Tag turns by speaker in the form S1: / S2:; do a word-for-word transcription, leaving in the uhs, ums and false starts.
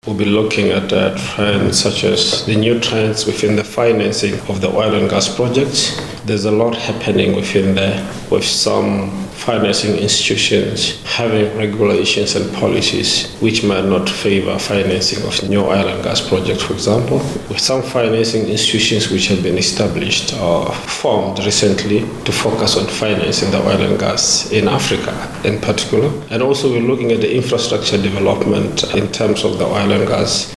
S1: We'll be looking at uh, trends such as the new trends within the financing of the oil and gas projects. There's a lot happening within there, with some financing institutions having regulations and policies which might not favor financing of new oil and gas projects, for example. With some financing institutions which have been established or formed recently to focus on financing the oil and gas in Africa in particular. And also we're looking at the infrastructure development in terms of the oil and gas.